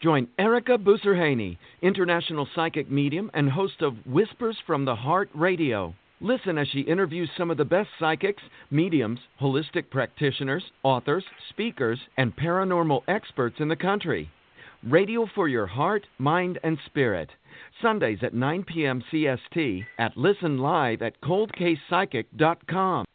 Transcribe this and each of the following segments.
Join Erica Busserhaney, international psychic medium and host of Whispers from the Heart Radio. Listen as she interviews some of the best psychics, mediums, holistic practitioners, authors, speakers, and paranormal experts in the country. Radio for your heart, mind, and spirit. Sundays at 9 p.m. CST Listen live at coldcasepsychic.com.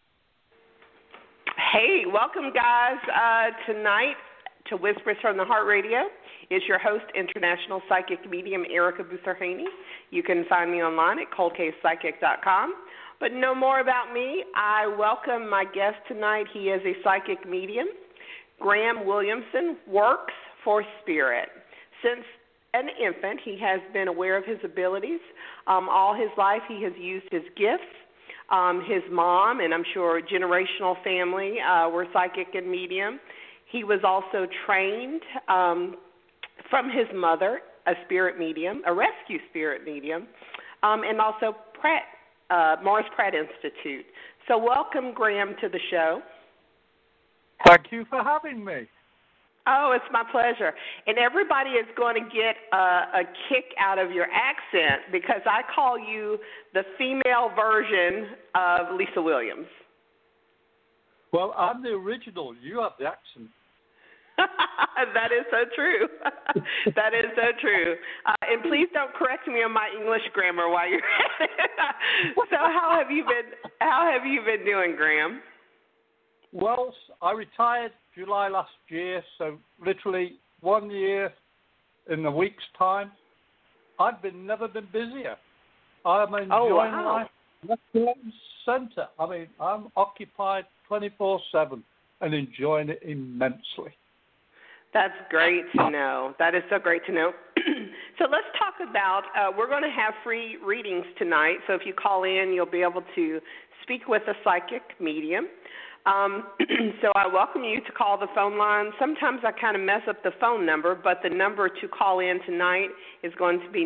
Hey, welcome guys tonight to Whispers from the Heart Radio. Is your host, international psychic medium Erica Busserhaney. You can find me online at coldcasepsychic.com. But know more about me, I welcome my guest tonight. He is a psychic medium. Graham Williamson works for spirit. Since an infant, he has been aware of his abilities. All his life, he has used his gifts. His mom, and I'm sure generational family, were psychic and medium. He was also trained from his mother, a spirit medium, a rescue spirit medium, and also Morris Pratt Institute. So welcome, Graham, to the show. Thank you for having me. Oh, it's my pleasure. And everybody is going to get a kick out of your accent because I call you the female version of Lisa Williams. Well, I'm the original. You have the accent. That is so true. That is so true. And please don't correct me on my English grammar while you're at it. So how have you been doing, Graham? Well, I retired July last year, so literally 1 year in a week's time. I've never been busier. I'm enjoying life left, right, and centre. I mean, I'm occupied 24/7 and enjoying it immensely. That's great to know. That is so great to know. So let's talk about, we're going to have free readings tonight. So if you call in, you'll be able to speak with a psychic medium. So I welcome you to call the phone line. Sometimes I kind of mess up the phone number, but the number to call in tonight is going to be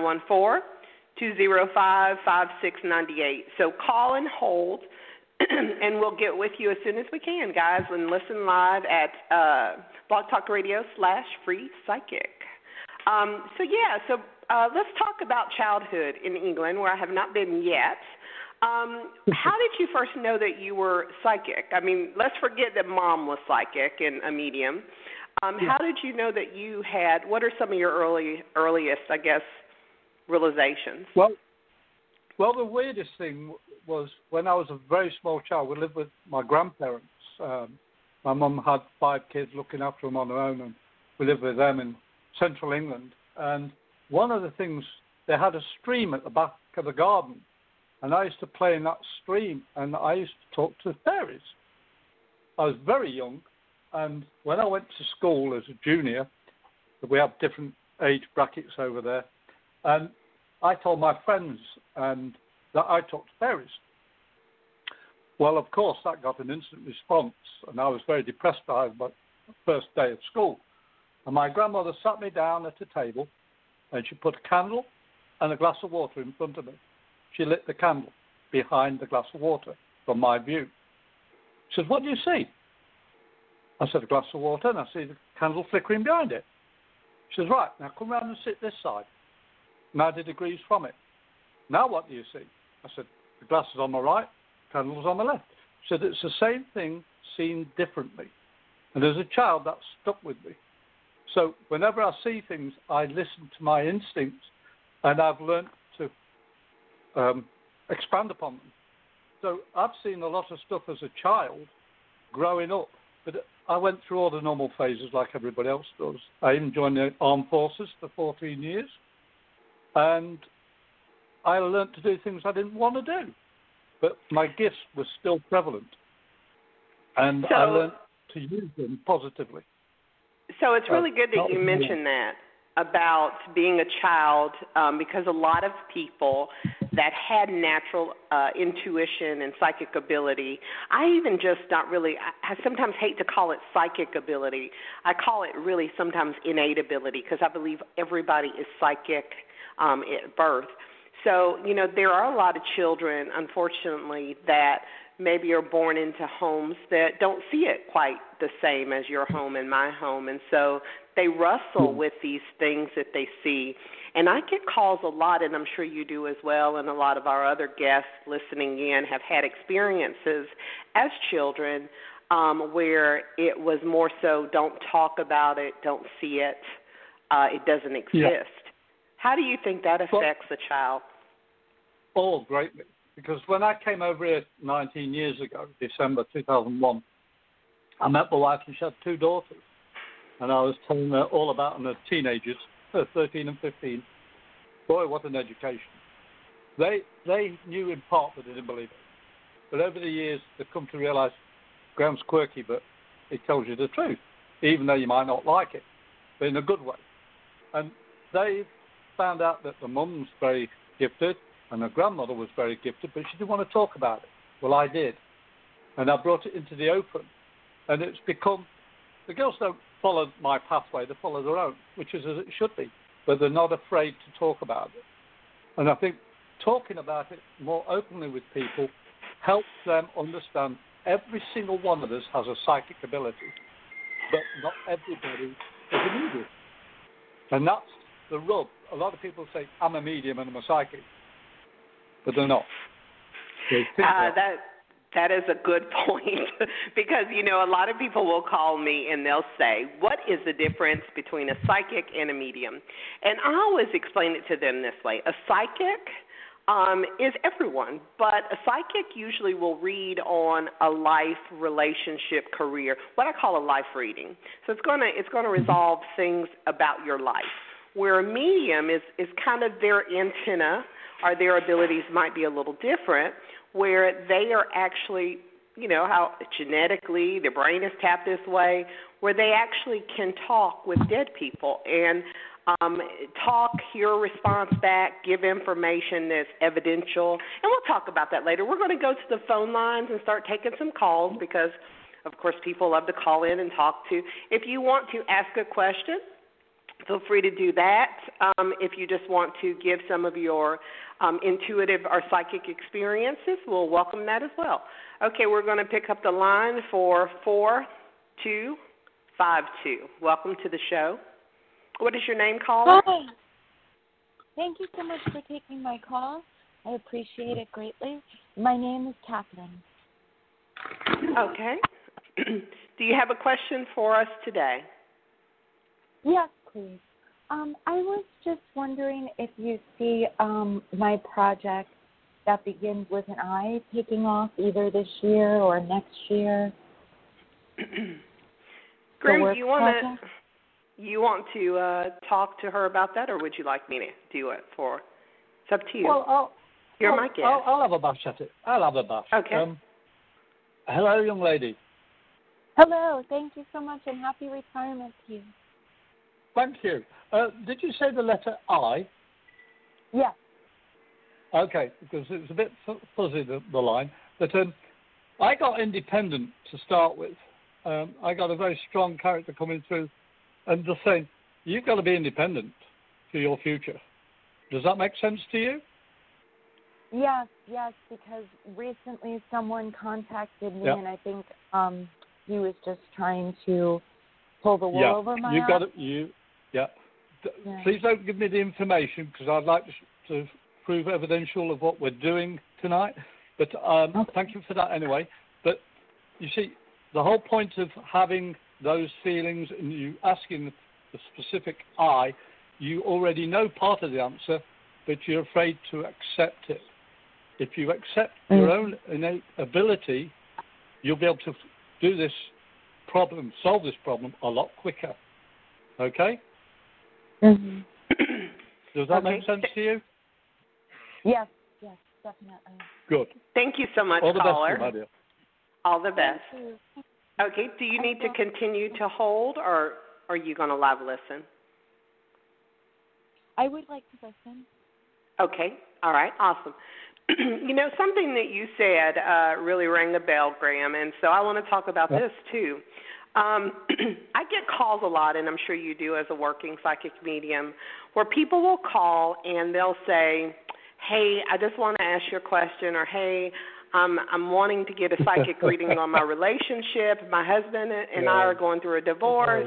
914-205-5698. So call and hold, and we'll get with you as soon as we can, guys, and listen live at Blog Talk Radio /free psychic. So let's talk about childhood in England, where I have not been yet. How did you first know that you were psychic? I mean, let's forget that Mom was psychic and a medium. How did you know that you had, what are some of your earliest, I guess, realizations? Well, the weirdest thing was when I was a very small child, we lived with my grandparents. My mum had 5 kids looking after them on her own, and we lived with them in central England. And one of the things, they had a stream at the back of the garden. And I used to play in that stream, and I used to talk to fairies. I was very young, and when I went to school as a junior, we have different age brackets over there, and I told my friends that I talked to fairies. Well, of course, that got an instant response, and I was very depressed by my first day of school. And my grandmother sat me down at a table, and she put a candle and a glass of water in front of me. She lit the candle behind the glass of water from my view. She said, "What do you see?" I said, "A glass of water, and I see the candle flickering behind it." She says, "Right, now come round and sit this side, 90 degrees from it. Now what do you see?" I said, "The glass is on my right, the candle is on my left." She said, "It's the same thing seen differently." And as a child, that stuck with me. So whenever I see things, I listen to my instincts, and I've learned to expand upon them. So I've seen a lot of stuff as a child growing up, but I went through all the normal phases like everybody else does. I even joined the armed forces for 14 years, and I learned to do things I didn't want to do, but my gifts were still prevalent, and I learned to use them positively. So it's really good that you mentioned that about being a child, because a lot of people that had natural intuition and psychic ability, I even just not really, I sometimes hate to call it psychic ability. I call it really sometimes innate ability, because I believe everybody is psychic at birth. So, you know, there are a lot of children, unfortunately, that maybe are born into homes that don't see it quite the same as your home and my home. And so They wrestle with these things that they see. And I get calls a lot, and I'm sure you do as well, and a lot of our other guests listening in have had experiences as children where it was more so don't talk about it, don't see it, it doesn't exist. Yeah. How do you think that affects a child? Oh, greatly. Because when I came over here 19 years ago, December 2001, I met my wife and she had 2 daughters. And I was telling her all about them as teenagers, 13 and 15. Boy, what an education. They knew in part, but they didn't believe it. But over the years, they've come to realize Graham's quirky, but he tells you the truth, even though you might not like it, but in a good way. And they found out that the mum's very gifted and the grandmother was very gifted, but she didn't want to talk about it. Well, I did. And I brought it into the open. And it's become, the girls don't follow my pathway, they follow their own, which is as it should be. But they're not afraid to talk about it. And I think talking about it more openly with people helps them understand every single one of us has a psychic ability, but not everybody is a medium. And that's the rub. A lot of people say, I'm a medium and I'm a psychic, but they're not. That is a good point because, a lot of people will call me and they'll say, what is the difference between a psychic and a medium? And I always explain it to them this way. A psychic is everyone, but a psychic usually will read on a life, relationship, career, what I call a life reading. So it's going to resolve things about your life, where a medium is kind of their antenna or their abilities might be a little different, where they are actually, how genetically their brain is tapped this way, where they actually can talk with dead people and talk, hear a response back, give information that's evidential. And we'll talk about that later. We're going to go to the phone lines and start taking some calls because, of course, people love to call in and talk to. If you want to ask a question, feel free to do that. If you just want to give some of your intuitive or psychic experiences, we'll welcome that as well. Okay, we're going to pick up the line for 4252. Welcome to the show. What is your name, caller? Hi. Thank you so much for taking my call. I appreciate it greatly. My name is Catherine. Okay. Do you have a question for us today? Yes, please. I was just wondering if you see my project that begins with an I taking off either this year or next year. Graham, do you want to talk to her about that, or would you like me to do it for? It's up to you. Well, You're my guest. I'll have a bash at it. I'll have a bash. Okay. Hello, young lady. Hello. Thank you so much, and happy retirement to you. Thank you. Did you say the letter I? Yes. Okay, because it was a bit fuzzy, the line. But I got independent to start with. I got a very strong character coming through and just saying, you've got to be independent for your future. Does that make sense to you? Yes, because recently someone contacted me, and I think he was just trying to pull the wool over my eyes. Please don't give me the information because I'd like to prove evidential of what we're doing tonight. But thank you for that anyway. But you see, the whole point of having those feelings and you asking the specific I, you already know part of the answer, but you're afraid to accept it. If you accept your own innate ability, you'll be able to do this problem, solve this problem a lot quicker. Okay? Mm-hmm. Does that make sense to you? Yes, definitely. Good. Thank you so much, all the caller. Best, dear. All the best. Thank you. Okay, do you need to continue to hold, or are you going to live listen? I would like to listen. Okay, all right, awesome. Something that you said really rang a bell, Graham, and so I want to talk about this too. I get calls a lot, and I'm sure you do as a working psychic medium, where people will call and they'll say, hey, I just want to ask you a question, or hey, I'm wanting to get a psychic reading on my relationship. My husband and I are going through a divorce,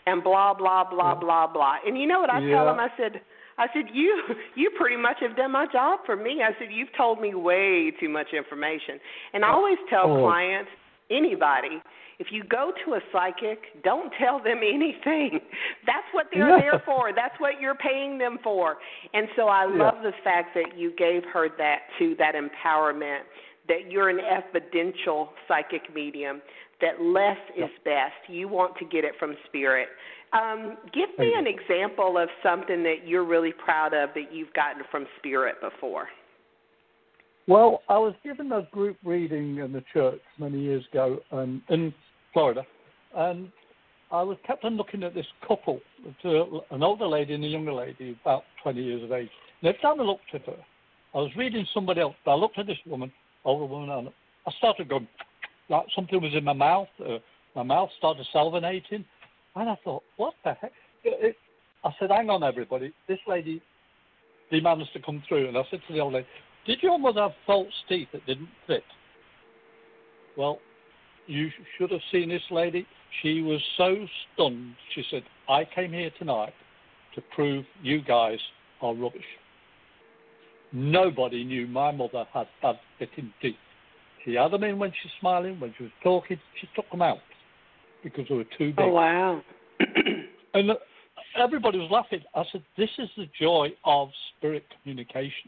and blah, blah, blah, blah, blah. And you know what I tell them? I said, you pretty much have done my job for me. I said, you've told me way too much information. And I always tell clients, anybody, if you go to a psychic, don't tell them anything. That's what they're there for. That's what you're paying them for. And so I love the fact that you gave her that, too, that empowerment, that you're an evidential psychic medium, that less is best. You want to get it from spirit. Give me an example of something that you're really proud of that you've gotten from spirit before. Well, I was given a group reading in the church many years ago in Florida, and I was kept on looking at this couple, an older lady and a younger lady, about 20 years of age. And every time I looked at her, I was reading somebody else, but I looked at this woman, older woman, and I started going, like something was in my mouth. My mouth started salivating, and I thought, what the heck? I said, hang on, everybody. This lady demands to come through. And I said to the old lady, did your mother have false teeth that didn't fit? Well, you should have seen this lady. She was so stunned. She said, I came here tonight to prove you guys are rubbish. Nobody knew my mother had bad fitting teeth. She had them in when she was smiling. When she was talking, she took them out because they were too big. Oh, wow. And everybody was laughing. I said, this is the joy of spirit communication.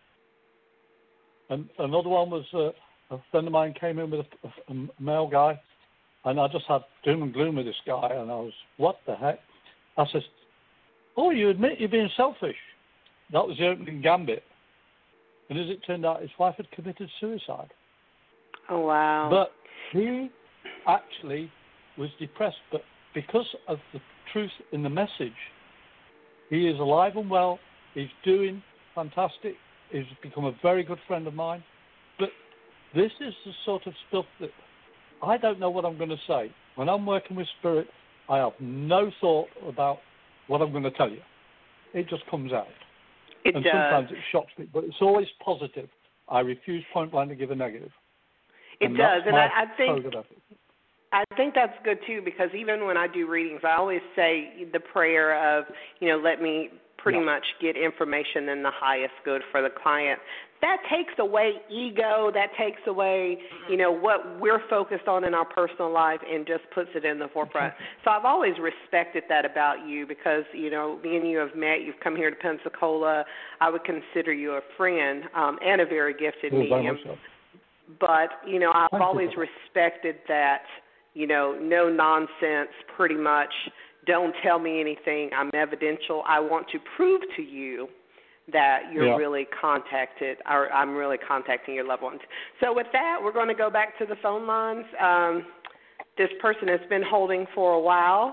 And another one was a friend of mine came in with a male guy, and I just had doom and gloom with this guy, and I was, what the heck? I said, oh, you admit you're being selfish. That was the opening gambit. And as it turned out, his wife had committed suicide. Oh, wow. But he actually was depressed, but because of the truth in the message, he is alive and well. He's doing fantastic. He's become a very good friend of mine. But this is the sort of stuff that I don't know what I'm going to say. When I'm working with spirit, I have no thought about what I'm going to tell you. It just comes out. It and does. Sometimes it shocks me, but it's always positive. I refuse point blank to give a negative. It does, and I think that's good too, because even when I do readings, I always say the prayer of, let me pretty much get information in the highest good for the client. That takes away ego. That takes away, what we're focused on in our personal life and just puts it in the forefront. So I've always respected that about you because, me and you have met. You've come here to Pensacola. I would consider you a friend and a very gifted medium. But, I've always respected that, no nonsense, pretty much. Don't tell me anything. I'm evidential. I want to prove to you that you're really contacted, or I'm really contacting your loved ones. So with that, we're going to go back to the phone lines. This person has been holding for a while.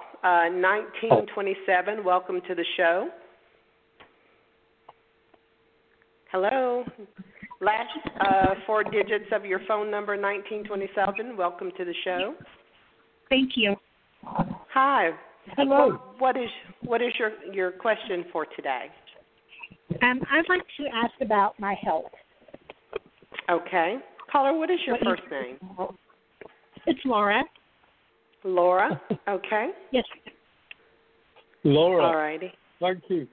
1927, welcome to the show. Hello. Last 4 digits of your phone number, 1927. Welcome to the show. Thank you. Hi. Hello. What is your question for today? I'd like to ask about my health. Okay. Caller, what is your first name? It's Laura. Laura? Okay. Yes. Laura. All righty. Thank you.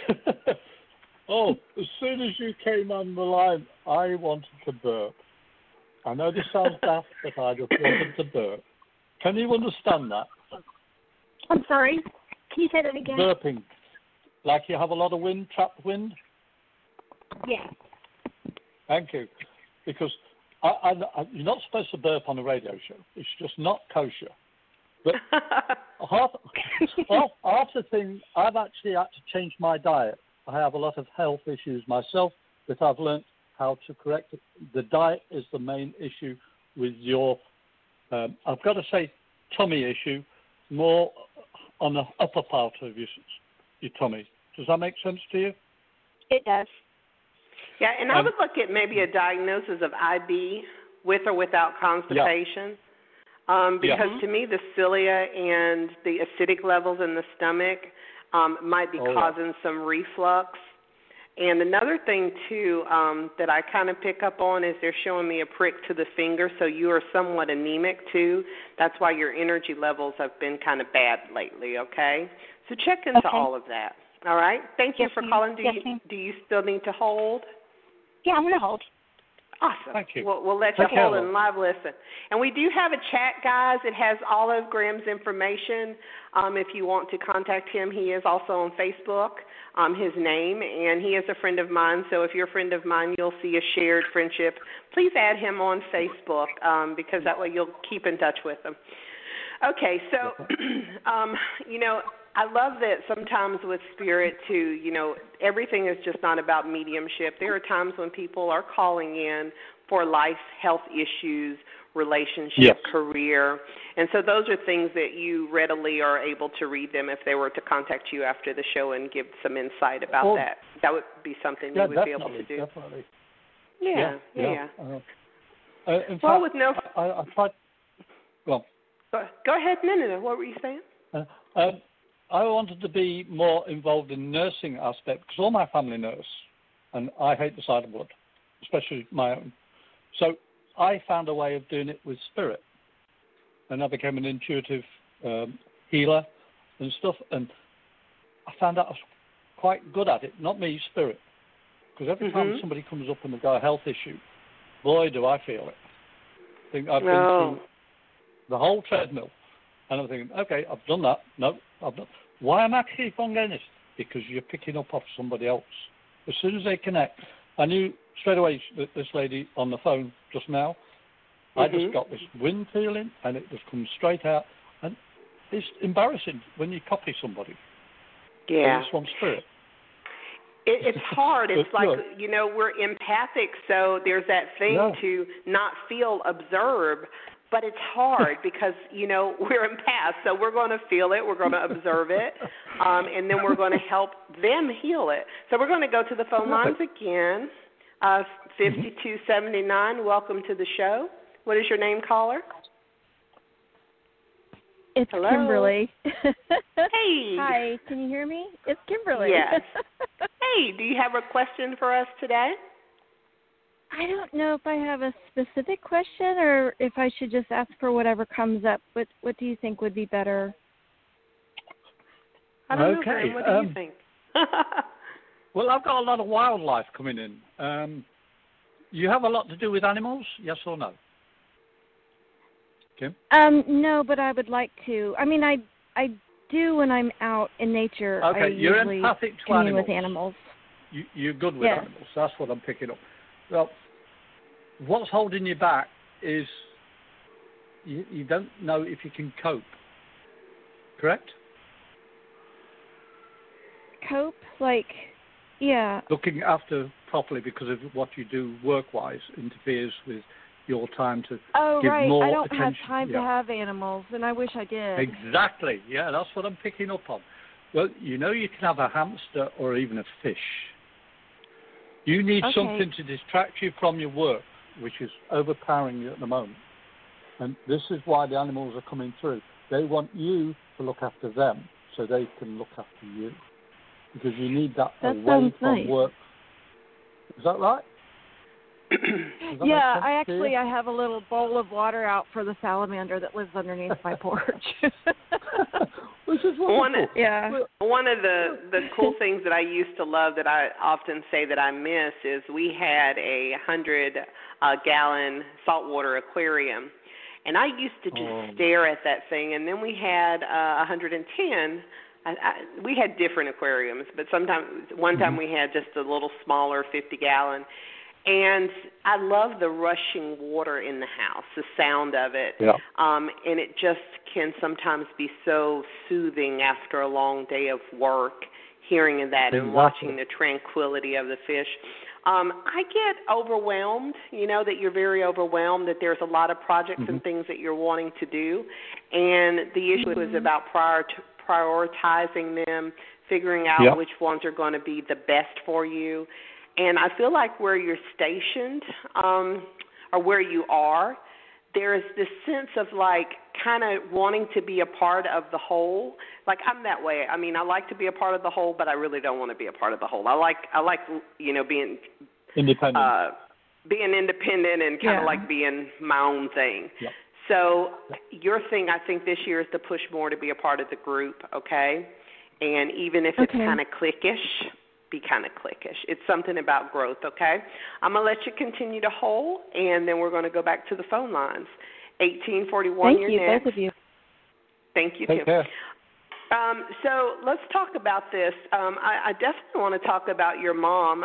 As soon as you came on the line, I wanted to burp. I know this sounds daft, but I just wanted to burp. Can you understand that? I'm sorry. Can you say that again? Burping. Like you have a lot of wind, trapped wind? Yeah. Thank you. Because you're not supposed to burp on a radio show. It's just not kosher. But half the thing, I've actually had to change my diet. I have a lot of health issues myself that I've learned how to correct it. The diet is the main issue with your, I've got to say, tummy issue, more on the upper part of your tummy. Does that make sense to you? It does. Yeah, and I would look at maybe a diagnosis of IB with or without constipation. Because to me, the cilia and the acidic levels in the stomach might be causing some reflux. And another thing, too, that I kind of pick up on is they're showing me a prick to the finger, so you are somewhat anemic, too. That's why your energy levels have been kind of bad lately, okay? So check into all of that, all right? Thank you for calling. Do you still need to hold? Yeah, I'm going to hold. Awesome. Thank you. We'll let you hold and live listen. And we do have a chat, guys. It has all of Graham's information. If you want to contact him, he is also on Facebook, his name, and he is a friend of mine. So if you're a friend of mine, you'll see a shared friendship. Please add him on Facebook because that way you'll keep in touch with him. Okay, so, I love that sometimes with spirit, too, everything is just not about mediumship. There are times when people are calling in for life, health issues, relationship, career. And so those are things that you readily are able to read them if they were to contact you after the show and give some insight about that. That would be something you would be able to do. Definitely. Yeah. In fact, well, with no... I tried... Well... Go ahead. No. What were you saying? I wanted to be more involved in the nursing aspect because all my family nurse, and I hate the sight of blood, especially my own. So I found a way of doing it with spirit, and I became an intuitive healer and stuff, and I found out I was quite good at it. Not me, spirit, because every time somebody comes up and they've got a health issue, boy, do I feel it. I think I've been through the whole treadmill. And I'm thinking, okay, I've done that. No, I've done. Why am I keep on getting this? Because you're picking up off somebody else. As soon as they connect, I knew straight away that this lady on the phone just now, I just got this wind feeling, and it just comes straight out. And it's embarrassing when you copy somebody. Yeah. It's from spirit. It's hard. It's like, we're empathic, so there's that thing to not feel, observe. But it's hard because, we're empaths, so we're going to feel it, we're going to observe it, and then we're going to help them heal it. So we're going to go to the phone lines again. 5279, welcome to the show. What is your name, caller? It's Hello? Kimberly. Hey. Hi, can you hear me? It's Kimberly. Yes. Hey, do you have a question for us today? I don't know if I have a specific question or if I should just ask for whatever comes up. What do you think would be better? I don't know, Graham. What do you think? Well, I've got a lot of wildlife coming in. You have a lot to do with animals, yes or no? Kim? No, but I would like to. I mean, I do when I'm out in nature. Okay, I you're usually empathic to commune animals. with animals. You're good with animals. That's what I'm picking up. Well, what's holding you back is you don't know if you can cope. Correct? Cope? Looking after properly because of what you do work-wise interferes with your time to give more attention. I don't have time to have animals, and I wish I did. Exactly. Yeah, that's what I'm picking up on. Well, you can have a hamster or even a fish. You need something to distract you from your work, which is overpowering you at the moment. And this is why the animals are coming through. They want you to look after them so they can look after you. Because you need that away from work. Is that right? Yeah, I have a little bowl of water out for the salamander that lives underneath my porch. Which is wonderful. One of the cool things that I used to love that I often say that I miss is we had a 100-gallon saltwater aquarium. And I used to just stare at that thing. And then we had 110. We had different aquariums, but one time we had just a little smaller 50-gallon. And I love the rushing water in the house, the sound of it. Yeah. And it just can sometimes be so soothing after a long day of work, hearing that and watching the tranquility of the fish. I get overwhelmed, that you're very overwhelmed, that there's a lot of projects and things that you're wanting to do. And the issue is about prioritizing them, figuring out which ones are going to be the best for you. And I feel like where you're stationed or where you are, there's this sense of like kind of wanting to be a part of the whole. Like I'm that way. I mean, I like to be a part of the whole, but I really don't want to be a part of the whole. I like being independent. Being independent and kind of like being my own thing. Yep. So your thing, I think, this year is to push more to be a part of the group, okay? And even if it's kind of cliquish, be kind of cliquish. It's something about growth, okay? I'm going to let you continue to hold, and then we're going to go back to the phone lines. 1841, Thank you, both of you. Thank you, Take too. care. So let's talk about this. I definitely want to talk about your mom.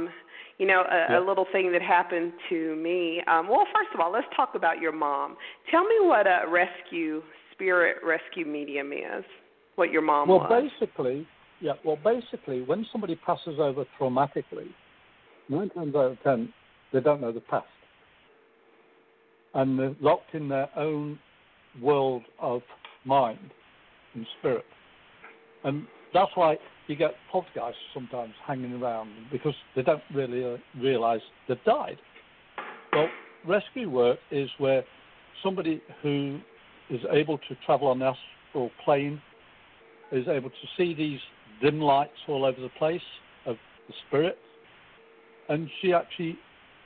A little thing that happened to me. Well, first of all, let's talk about your mom. Tell me what a spirit rescue medium is, what your mom was. Basically, when somebody passes over traumatically, 9 times out of 10, they don't know the past. And they're locked in their own world of mind and spirit. And that's why you get poltergeists sometimes hanging around, because they don't really realize they've died. Well, rescue work is where somebody who is able to travel on the astral plane is able to see these dim lights all over the place of the spirit, and she actually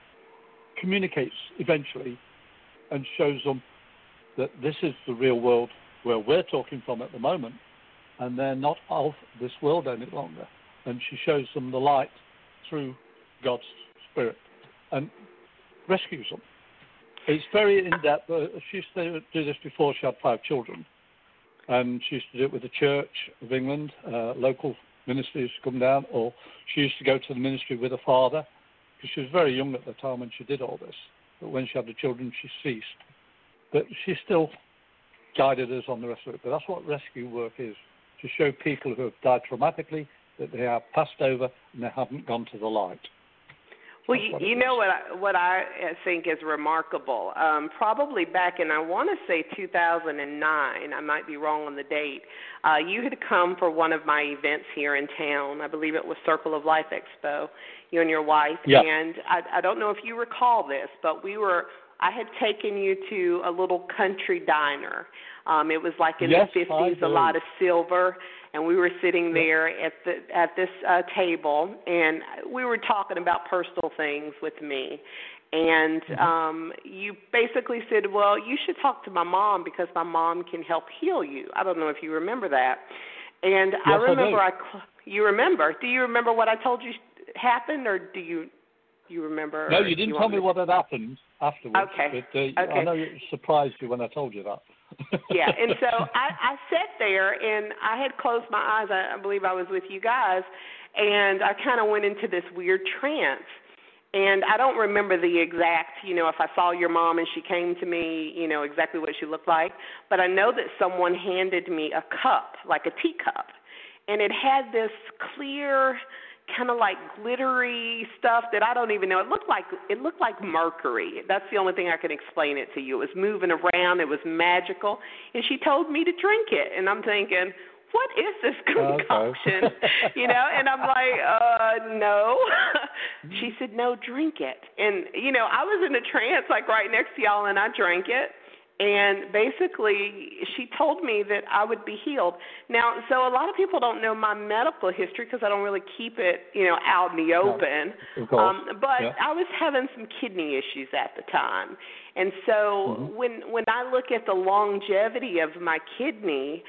communicates eventually and shows them that this is the real world where we're talking from at the moment, and they're not of this world any longer. And she shows them the light through God's Spirit and rescues them. It's very in-depth. She used to do this before she had 5 children. And she used to do it with the Church of England. Local ministry used to come down, or she used to go to the ministry with her father, because she was very young at the time when she did all this. But when she had the children, she ceased. But she still guided us on the rest of it. But that's what rescue work is, to show people who have died traumatically that they have passed over and they haven't gone to the light. Well, you know what I think is remarkable. Probably back in, I want to say 2009, I might be wrong on the date, you had come for one of my events here in town. I believe it was Circle of Life Expo, you and your wife. Yeah. And I don't know if you recall this, but I had taken you to a little country diner. It was like in the 50s, a lot of silver, and we were sitting there at this table, and we were talking about personal things with me. And you basically said, well, you should talk to my mom because my mom can help heal you. I don't know if you remember that. And yes, I remember I do. You remember. Do you remember what I told you happened, or do you remember? No, you didn't tell me what had happened afterwards. Okay. But I know it surprised you when I told you that. Yeah, and so I sat there, and I had closed my eyes. I believe I was with you guys, and I kind of went into this weird trance. And I don't remember the exact, if I saw your mom and she came to me, exactly what she looked like. But I know that someone handed me a cup, like a teacup, and it had this clear, kind of like glittery stuff that I don't even know. It looked like mercury. That's the only thing I can explain it to you. It was moving around. It was magical. And she told me to drink it. And I'm thinking, what is this concoction? Okay. And I'm like, no. She said, no, drink it. And, I was in a trance, like right next to y'all, and I drank it. And basically, she told me that I would be healed. Now, so a lot of people don't know my medical history because I don't really keep it, out in the open. No, of course. But I was having some kidney issues at the time. And so when I look at the longevity of my kidney,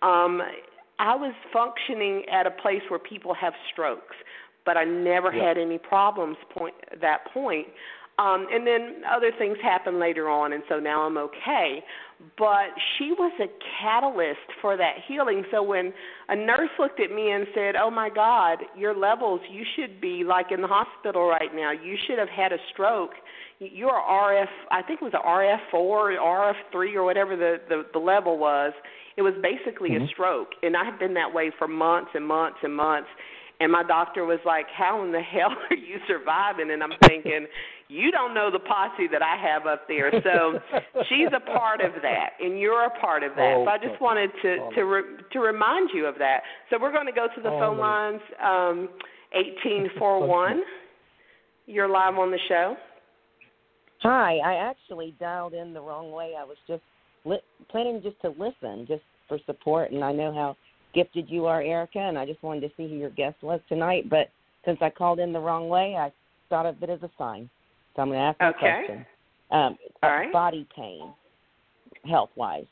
I was functioning at a place where people have strokes, but I never had any problems at that point. And then other things happened later on, and so now I'm okay. But she was a catalyst for that healing. So when a nurse looked at me and said, oh, my God, your levels, you should be like in the hospital right now. You should have had a stroke. You're RF, I think it was a RF4 or RF3 or whatever the level was. It was basically a stroke, and I had been that way for months and months and months. And my doctor was like, how in the hell are you surviving? And I'm thinking, you don't know the posse that I have up there. So she's a part of that, and you're a part of that. So I just wanted to remind you of that. So we're going to go to the phone lines, 1841. You're live on the show. Hi, I actually dialed in the wrong way. I was just planning just to listen, just for support, and I know how gifted you are, Erica, and I just wanted to see who your guest was tonight, but since I called in the wrong way, I thought of it as a sign. So I'm going to ask you a question. All right. Body pain, health-wise.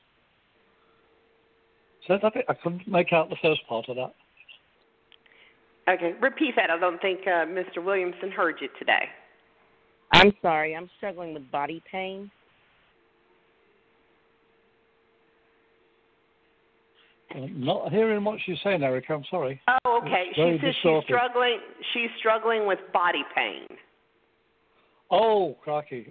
So I couldn't make out the first part of that. Okay, repeat that. I don't think Mr. Williamson heard you today. I'm sorry. I'm struggling with body pain. I'm not hearing what she's saying, Erica. I'm sorry. Oh, okay. She says she's struggling with body pain. Oh, crikey.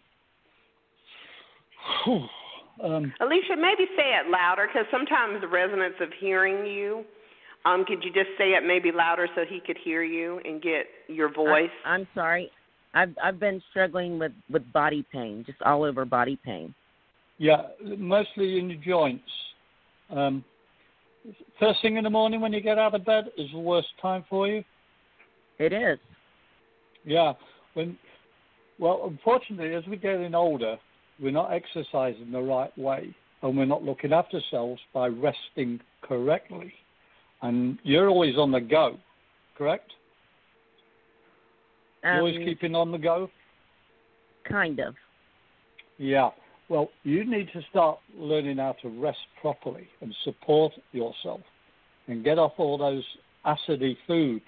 Alicia, maybe say it louder, because sometimes the resonance of hearing you, could you just say it maybe louder so he could hear you and get your voice? I'm sorry. I've been struggling with body pain, just all over body pain. Yeah, mostly in your joints. First thing in the morning when you get out of bed is the worst time for you? It is. Yeah. Well, unfortunately, as we're getting older, we're not exercising the right way, and we're not looking after ourselves by resting correctly. And you're always on the go, correct? You're always keeping on the go? Kind of. Yeah. Well, you need to start learning how to rest properly and support yourself and get off all those acidy foods.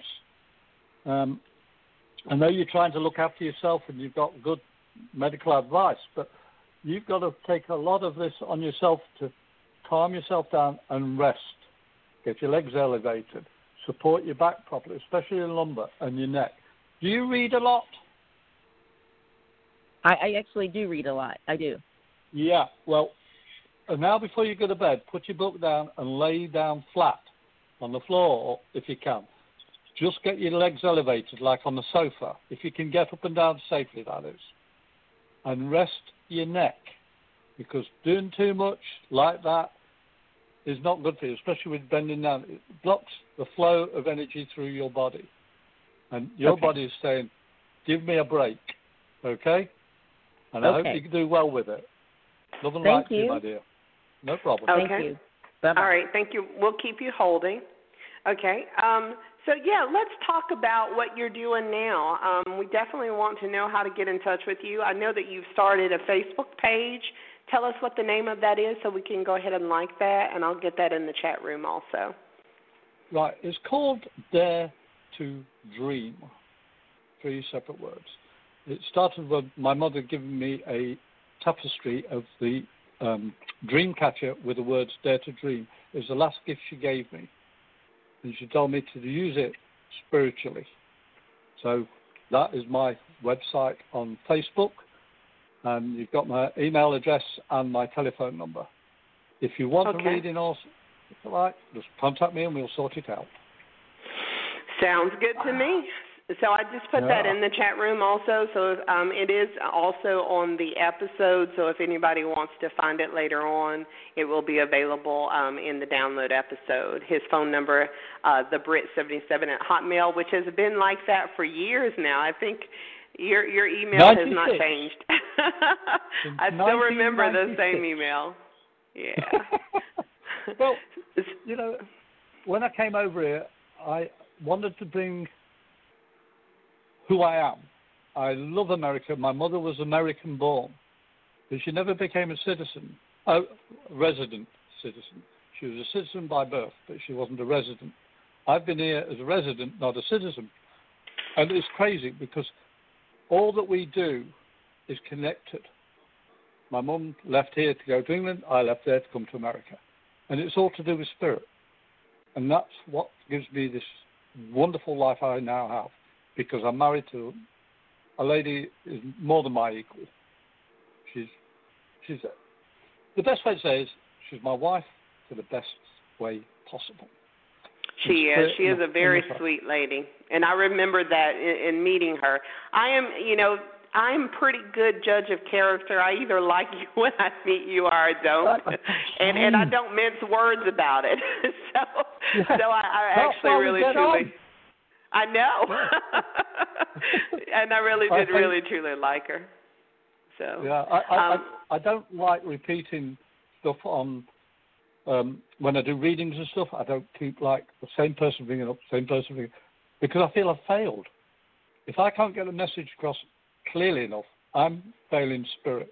I know you're trying to look after yourself and you've got good medical advice, but you've got to take a lot of this on yourself to calm yourself down and rest. Get your legs elevated. Support your back properly, especially your lumbar and your neck. Do you read a lot? I actually do read a lot. I do. Yeah. Well, now before you go to bed, put your book down and lay down flat on the floor if you can. Just get your legs elevated like on the sofa, if you can get up and down safely, that is. And rest your neck, because doing too much like that is not good for you, especially with bending down. It blocks the flow of energy through your body. And your body is saying, give me a break, okay? And I hope you can do well with it. Love and light to you, my dear. No problem. Okay. Thank you. Bye-bye. All right, thank you. We'll keep you holding. Okay. So, let's talk about what you're doing now. We definitely want to know how to get in touch with you. I know that you've started a Facebook page. Tell us what the name of that is so we can go ahead and like that, and I'll get that in the chat room also. Right. It's called Dare to Dream. 3 separate words. It started with my mother giving me a tapestry of the dream catcher with the words Dare to Dream. It was the last gift she gave me. And she told me to use it spiritually. So that is my website on Facebook. And you've got my email address and my telephone number. If you want a reading also, just contact me and we'll sort it out. Sounds good to me. So I just put that in the chat room also. So it is also on the episode. So if anybody wants to find it later on, it will be available in the download episode. His phone number, thebrit77@hotmail, which has been like that for years now. I think your email has not changed. I still remember the same email. Yeah. Well, when I came over here, I wanted to bring who I am. I love America. My mother was American born, but she never became a citizen, resident citizen. She was a citizen by birth, but she wasn't a resident. I've been here as a resident, not a citizen. And it's crazy because all that we do is connected. My mum left here to go to England. I left there to come to America. And it's all to do with spirit. And that's what gives me this wonderful life I now have, because I'm married to a lady who's more than my equal. She's the best way to say is she's my wife to the best way possible. She is. She is a very sweet lady. And I remember that in meeting her. I'm pretty good judge of character. I either like you when I meet you or I don't. And I don't mince words about it. So I actually really truly... I know. And I really did truly like her. So yeah, I don't like repeating stuff on when I do readings and stuff. I don't keep like the same person ringing up, because I feel I've failed. If I can't get the message across clearly enough, I'm failing spirit.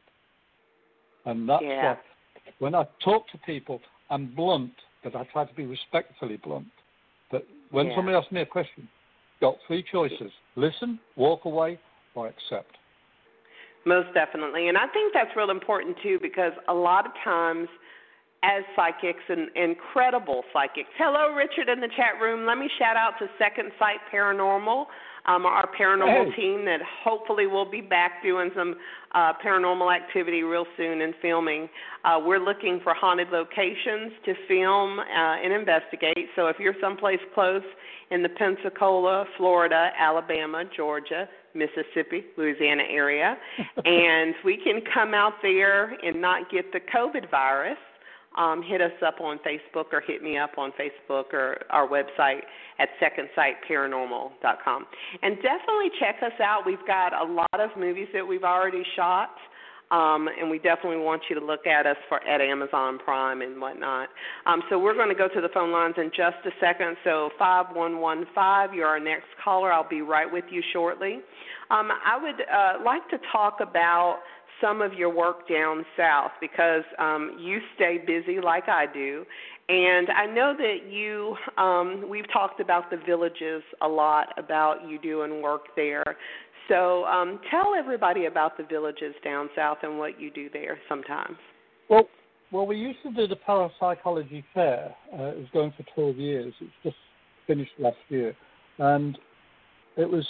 And that's why when I talk to people, I'm blunt, but I try to be respectfully blunt. But when somebody asks me a question, got three choices: listen, walk away, or accept. Most definitely. And I think that's real important, too, because a lot of times as psychics and incredible psychics. Hello, Richard, in the chat room. Let me shout out to Second Sight Paranormal, our paranormal team that hopefully will be back doing some paranormal activity real soon and filming. We're looking for haunted locations to film and investigate. So if you're someplace close in the Pensacola, Florida, Alabama, Georgia, Mississippi, Louisiana area, and we can come out there and not get the COVID virus, hit us up on Facebook or hit me up on Facebook or our website at secondsightparanormal.com. And definitely check us out. We've got a lot of movies that we've already shot, and we definitely want you to look at us at Amazon Prime and whatnot. So we're going to go to the phone lines in just a second. So 5115, you're our next caller. I'll be right with you shortly. I would like to talk about some of your work down south because you stay busy like I do. And I know that you, we've talked about the villages a lot, about you doing work there. So tell everybody about the villages down south and what you do there sometimes. Well, we used to do the Parapsychology Fair. It was going for 12 years. It's just finished last year. And it was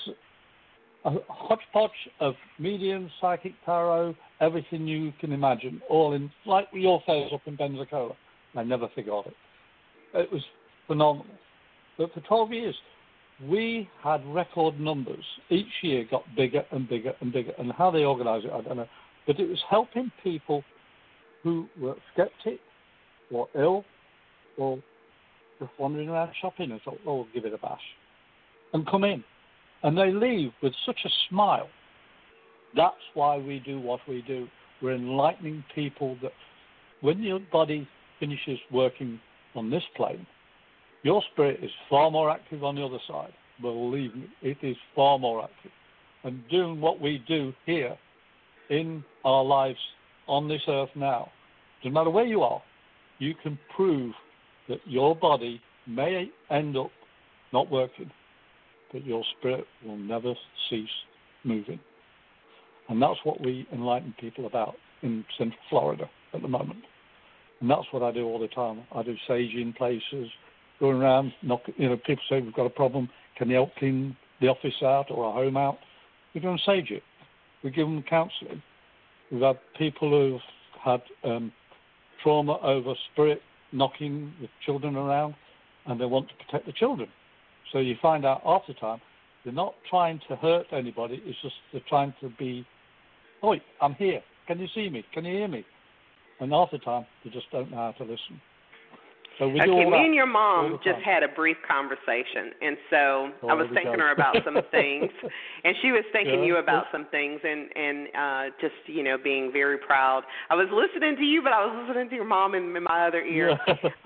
a hodgepodge of medium, psychic, tarot, everything you can imagine, all in, like your fairs up in Pensacola. I never forgot it. It was phenomenal. But for 12 years, we had record numbers. Each year got bigger and bigger and bigger. And how they organize it, I don't know. But it was helping people who were skeptic or ill or just wandering around shopping and thought, oh, we'll give it a bash. And come in. And they leave with such a smile. That's why we do what we do. We're enlightening people that when your body finishes working on this plane, your spirit is far more active on the other side. Believe me, it is far more active. And doing what we do here in our lives on this earth now, no matter where you are, you can prove that your body may end up not working, but your spirit will never cease moving. And that's what we enlighten people about in Central Florida at the moment. And that's what I do all the time. I do saging places, going around, people say we've got a problem, can you help clean the office out or our home out? We go and sage it. We give them counselling. We've had people who've had trauma over spirit knocking the children around, and they want to protect the children. So you find out half the time they're not trying to hurt anybody. It's just they're trying to be, oh, I'm here. Can you see me? Can you hear me? And half the time they just don't know how to listen. So we do all that. Me and your mom just had a brief conversation, and so I was thinking her about some things, and she was thinking you about some things, and just being very proud. I was listening to you, but I was listening to your mom in my other ear.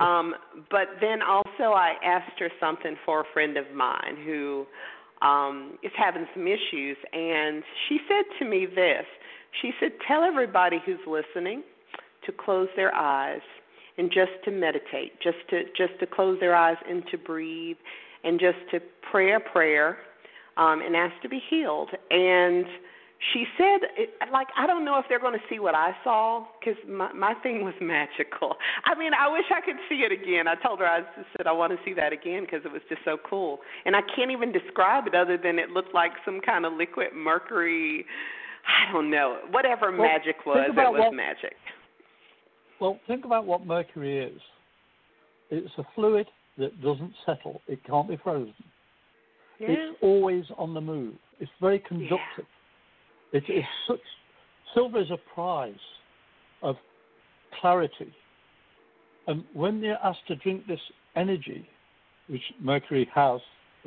But then also I asked her something for a friend of mine who is having some issues, and she said to me this. She said, "Tell everybody who's listening to close their eyes and just to meditate, just to close their eyes and to breathe and just to pray a prayer and ask to be healed." And she said, I don't know if they're going to see what I saw because my thing was magical. I mean, I wish I could see it again. I told her, I said, I want to see that again because it was just so cool. And I can't even describe it other than it looked like some kind of liquid mercury. I don't know. Whatever magic was, it was magic. Well, think about what mercury is. It's a fluid that doesn't settle. It can't be frozen. Yeah. It's always on the move. It's very conductive. Yeah. Silver is a prize of clarity. And when you're asked to drink this energy, which mercury has,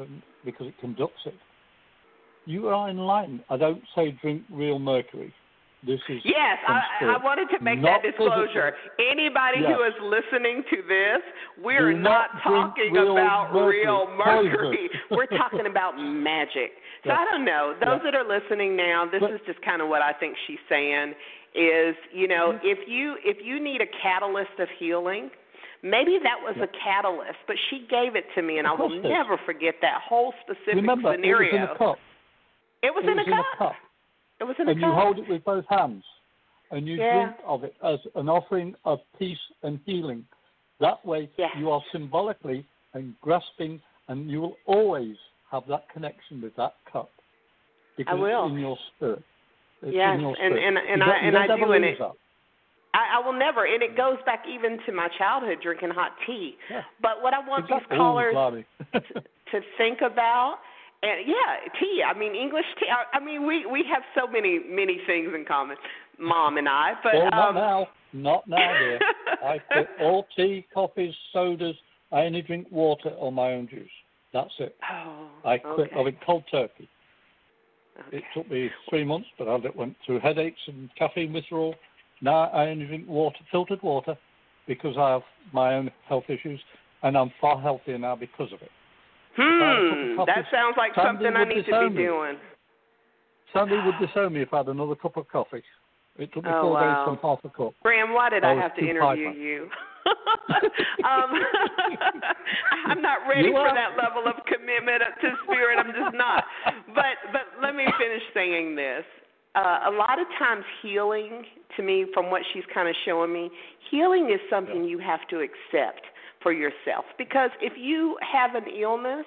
because it conducts it, you are enlightened. I don't say drink real mercury. This is yes. I wanted to make that disclosure. Anybody who is listening to this, we're not talking about real mercury. We're talking about magic. So I don't know. Those that are listening now, this is just kind of what I think she's saying is, if you need a catalyst of healing, maybe that was a catalyst, but she gave it to me, and I will never forget that whole specific scenario. It was in a cup. It was in a cup. And you hold it with both hands, and you drink of it as an offering of peace and healing. That way, you are symbolically and grasping, and you will always have that connection with that cup. Because it's in your spirit. It's in your spirit. And I do in it. I will never, and it goes back even to my childhood drinking hot tea. Yeah. But what I want these callers to think about, and tea. I mean, English tea. I mean, we have so many things in common, Mom and I. But not now, dear. I quit all tea, coffees, sodas. I only drink water or my own juice. That's it. I quit of it cold turkey. Okay. It took me 3 months, but I went through headaches and caffeine withdrawal. Now I only drink water, filtered water, because I have my own health issues, and I'm far healthier now because of it. That sounds like something I need to be doing. Sandy would disown me if I had another cup of coffee. It took me 4 days from half a cup. Graham, why did I have to interview you? I'm not ready for that level of commitment to spirit. I'm just not. But let me finish saying this. A lot of times healing, to me, from what she's kind of showing me, healing is something you have to accept for yourself. Because if you have an illness,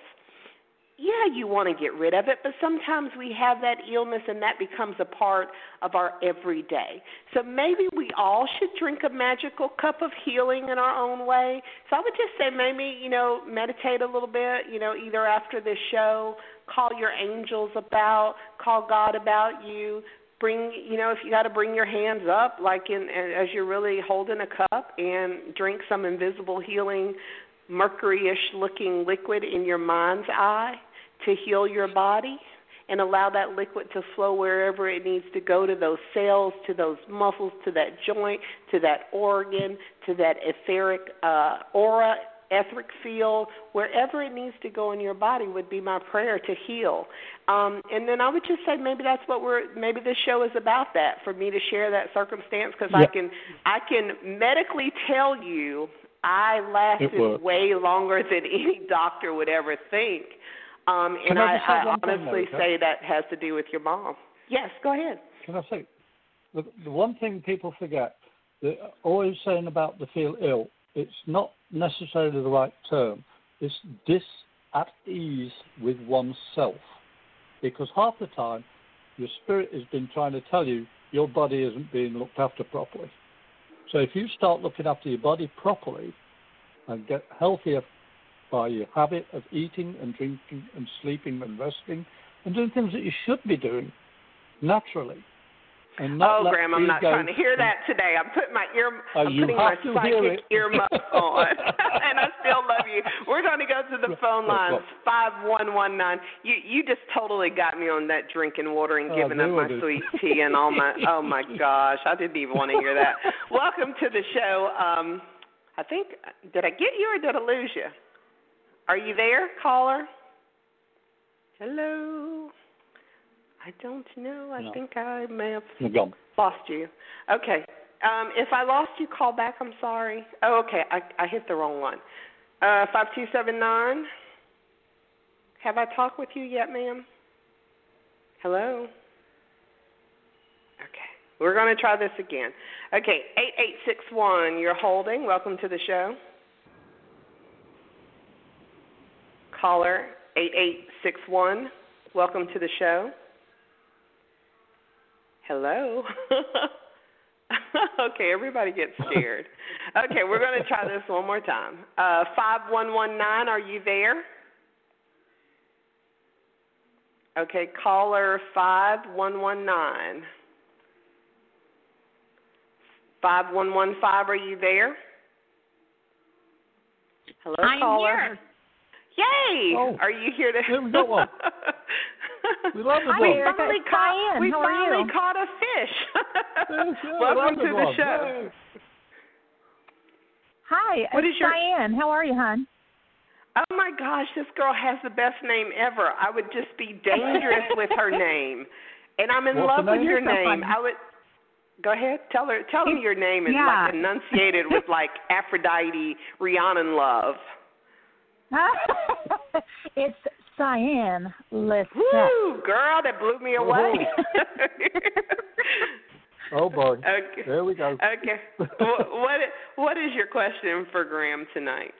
you want to get rid of it, but sometimes we have that illness and that becomes a part of our everyday. So maybe we all should drink a magical cup of healing in our own way. So I would just say maybe, meditate a little bit, either after this show, call your angels about, call God about you, bring, if you got to bring your hands up, like as you're really holding a cup, and drink some invisible healing mercury-ish looking liquid in your mind's eye to heal your body, and allow that liquid to flow wherever it needs to go, to those cells, to those muscles, to that joint, to that organ, to that etheric aura, etheric field, wherever it needs to go in your body would be my prayer to heal. And then I would just say maybe that's what maybe this show is about, that, for me to share that circumstance, because I can medically tell you I lasted way longer than any doctor would ever think. And I honestly say that has to do with your mom. Yes, go ahead. Can I say, the one thing people forget, they're always saying about the feel ill, it's not necessarily the right term. It's at ease with oneself. Because half the time, your spirit has been trying to tell you your body isn't being looked after properly. So if you start looking after your body properly and get healthier by your habit of eating and drinking and sleeping and resting and doing things that you should be doing naturally. And not Graham, I'm not trying to hear that today. I'm putting my psychic earmuffs on, and I still love you. We're going to go to the phone lines, 5119. You just totally got me on that drinking water and giving up my sweet tea and all my, oh my gosh, I didn't even want to hear that. Welcome to the show. I think, did I get you or did I lose you? Are you there, caller? Hello? I don't know. I think I may have lost you. Okay. If I lost you, call back. I'm sorry. Oh, okay. I hit the wrong one. 5279. Have I talked with you yet, ma'am? Hello? Okay. We're going to try this again. Okay. 8861. You're holding. Welcome to the show. Caller 8861. Welcome to the show. Hello. Okay, everybody gets scared. Okay, we're going to try this one more time. 5119, are you there? Okay, caller 5119. 5115, are you there? Hello, caller. I'm here. Yay! Oh, are you here to? There we go. We love the We dog. finally caught a fish. Welcome to the show. Yay. Hi, it's Diane. How are you, hon? Oh my gosh, this girl has the best name ever. I would just be dangerous with her name, and I'm in love with your name. I would go ahead, tell me your name and like enunciate it with like Aphrodite, Rhiannon love. It's Cyan Lisette. Woo, girl, that blew me away. Oh boy. Okay. There we go. Okay. What is your question for Graham tonight?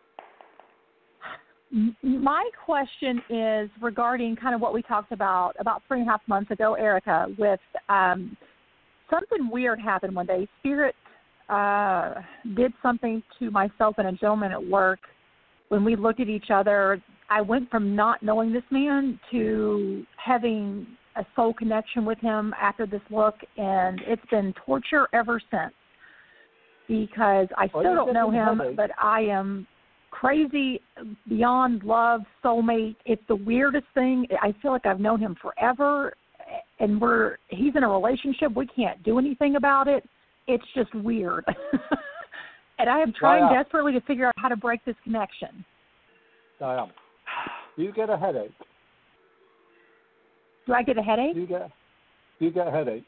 My question is regarding kind of what we talked about 3.5 months ago, Erica, with something weird happened one day. Spirit did something to myself and a gentleman at work. When we looked at each other, I went from not knowing this man to having a soul connection with him after this look, and it's been torture ever since because I still don't know him, but I am crazy beyond love, soulmate. It's the weirdest thing. I feel like I've known him forever, and he's in a relationship. We can't do anything about it. It's just weird. And I am trying desperately to figure out how to break this connection. Diane, do you get a headache? Do I get a headache? Do you get a headache?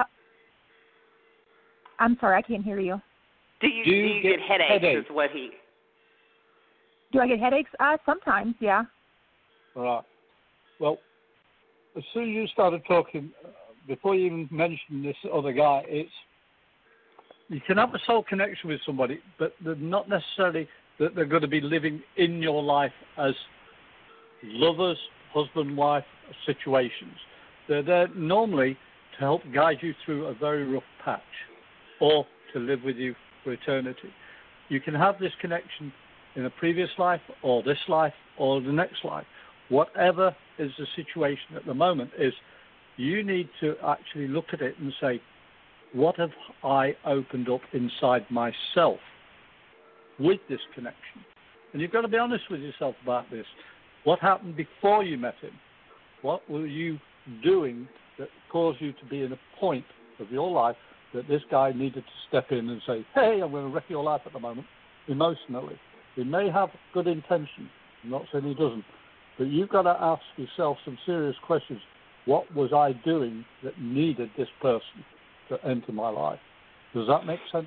I'm sorry, I can't hear you. Do you get headaches? Is what he... Do I get headaches? Sometimes, yeah. All right. Well, as soon as you started talking, before you even mentioned this other guy, you can have a soul connection with somebody, but they're not necessarily that they're going to be living in your life as lovers, husband, wife situations. They're there normally to help guide you through a very rough patch or to live with you for eternity. You can have this connection in a previous life or this life or the next life. Whatever is the situation at the moment is you need to actually look at it and say, what have I opened up inside myself with this connection? And you've got to be honest with yourself about this. What happened before you met him? What were you doing that caused you to be in a point of your life that this guy needed to step in and say, hey, I'm going to wreck your life at the moment, emotionally? He may have good intention. I'm not saying he doesn't. But you've got to ask yourself some serious questions. What was I doing that needed this person to enter my life? Does that make sense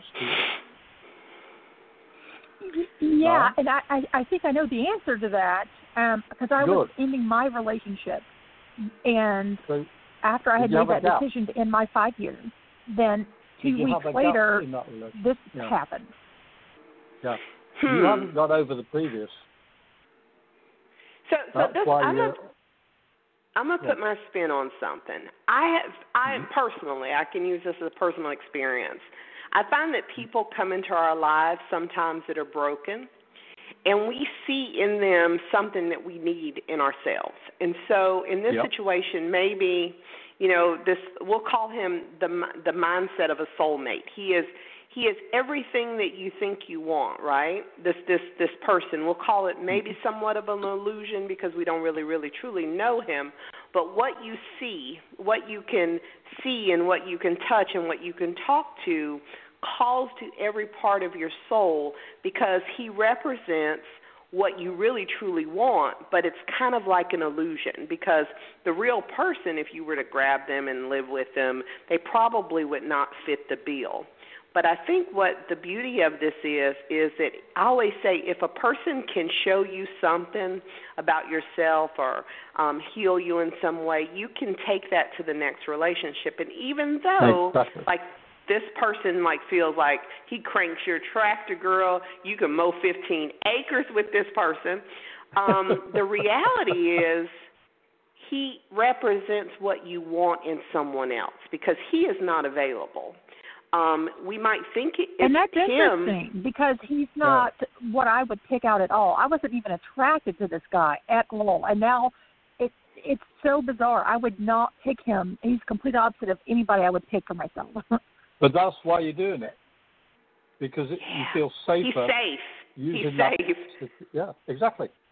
to you? Yeah, and I think I know the answer to that because I was ending my relationship. And after I had made that decision to end my 5 years, then 2 weeks later, this happened. Yeah. You haven't got over the previous. So I'm gonna put my spin on something. I personally, I can use this as a personal experience. I find that people come into our lives sometimes that are broken, and we see in them something that we need in ourselves. And so in this situation, maybe, we'll call him the mindset of a soulmate. He is everything that you think you want, right? This person. We'll call it maybe somewhat of an illusion because we don't really truly know him. But what you see, what you can see and what you can touch and what you can talk to calls to every part of your soul because he represents what you really truly want, but it's kind of like an illusion because the real person, if you were to grab them and live with them, they probably would not fit the bill. But I think what the beauty of this is that I always say if a person can show you something about yourself or heal you in some way, you can take that to the next relationship. And even though, like, this person, like, feels like he cranks your tractor, girl, you can mow 15 acres with this person, the reality is he represents what you want in someone else because he is not available. We might think it's him. And that's interesting because he's not what I would pick out at all. I wasn't even attracted to this guy at all. And now it's so bizarre. I would not pick him. He's complete opposite of anybody I would pick for myself. But that's why you're doing it. Because you feel safer. He's safe. He's safe. Yeah, exactly.